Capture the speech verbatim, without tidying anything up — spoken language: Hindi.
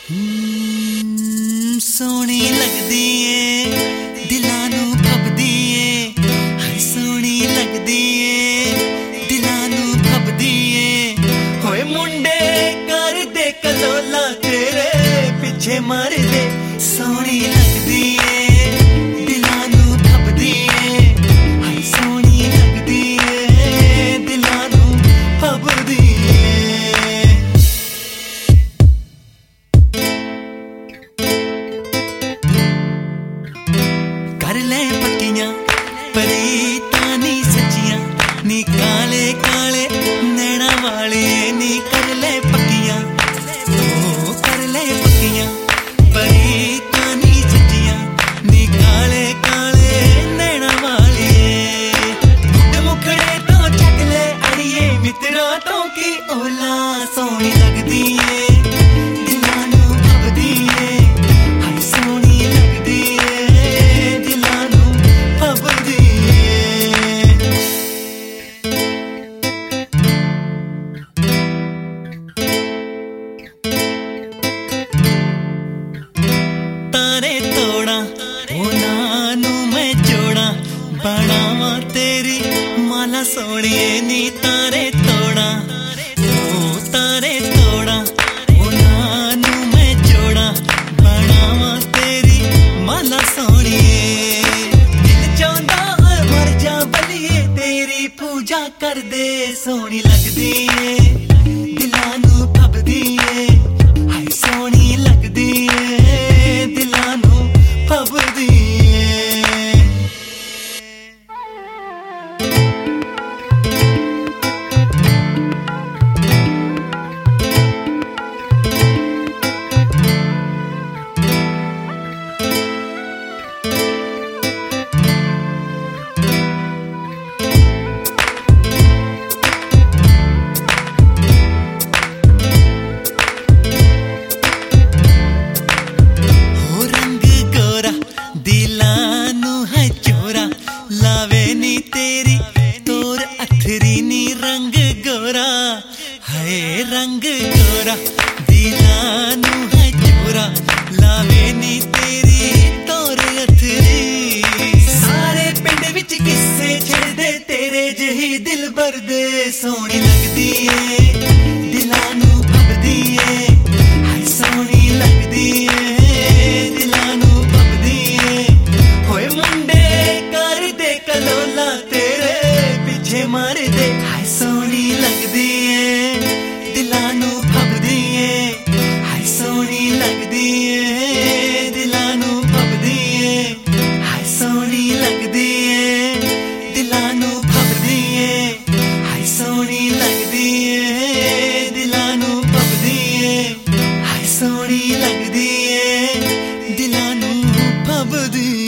हम्म, सोहनी लगदी ए दिलां नू फबदी ए, हाय सोहनी लगदी ए दिलां नू फबदी ए। होए मुंडे कर दे कलोला तेरे पिछे मार दे, सोहनी लगदी ए दिलां नू फबदी ए, हाय सोहनी लगदी ए दिलां नू फबदी ए। कर ले पक्कियां परीतां नी सच्चियां, नी काले काले नैना वाले नी कर ले पक्कियां, ओ कर ले पक्कियां परीतां नी सच्चियां, नी काले काले नैना वाले। मुखड़े तो चक ले अड़िए मित्रा तो की ओला, सोहनी लगदी ए दिलां नू फबदी ए, हाय सोहनी लगदी ए दिलां नू फबदी ए। तारे तोड़ा उन्हां नू मैं जोड़ा, बनावा तेरी माला सोहणिए नी तारे तोड़ा, ओ तारे तोड़ा उन्हां नू मैं जोड़ा, बनावा तेरी माला सोहणिए। दिल चाहंदा है मर जा बलिए तेरी पूजा कर दे, सोहनी लगदी ए दिलां नू फबदी ए, हाय सोहनी लगदी ए दिलां नू फबदी ए। दिलां नू है चोरा लावे नी तेरी तोर अथरी नी रंग गोरा, हाय रंग गोरा दिलां नू है चोरा लावे नी तेरी तोर अथरी। सारे पिंड विच किस्से छड़दे तेरे जही दिल भर दे, सोहनी लगदी ए दिलां नू फबदी ए, हाय सोहनी लगदी ए दिलां नू फबदी ए। होए मुंडे कर दे कलोला तेरे पिछे मार दे, हाय सोहनी लगदी ए दिलां नू फबदी ए, हाय सोहनी लगदी ए दिलां नू फबदी ए, हाय सोहनी लगदी ए दिलां नू फबदी ए, हाय सोहनी लगदी ए दिलां नू फबदी ए, हाय सोहनी लगदी ए दिलां नू फबदी।